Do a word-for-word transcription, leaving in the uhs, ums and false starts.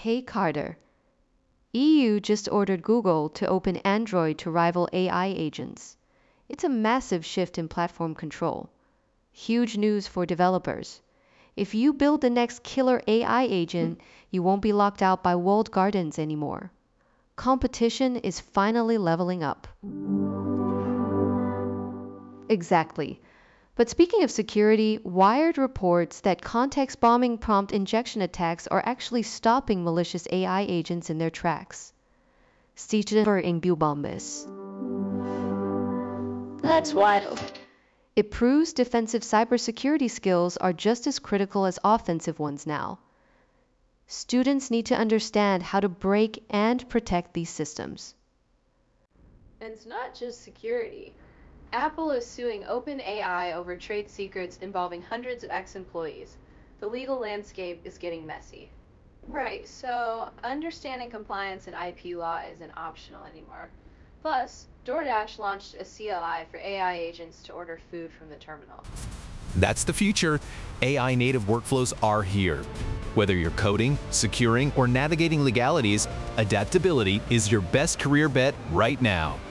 Hey Carter, E U just ordered Google to open Android to rival A I agents. It's a massive shift in platform control. Huge news for developers. If you build the next killer A I agent, you won't be locked out by walled gardens anymore. Competition is finally leveling up. Exactly. But speaking of security, Wired reports that context bombing prompt injection attacks are actually stopping malicious A I agents in their tracks. Bombes. That's wild. It proves defensive cybersecurity skills are just as critical as offensive ones now. Students need to understand how to break and protect these systems. And it's not just security. Apple is suing OpenAI over trade secrets involving hundreds of ex-employees. The legal landscape is getting messy. Right, so understanding compliance and I P law isn't optional anymore. Plus, DoorDash launched a C L I for A I agents to order food from the terminal. That's the future. A I native workflows are here. Whether you're coding, securing, or navigating legalities, adaptability is your best career bet right now.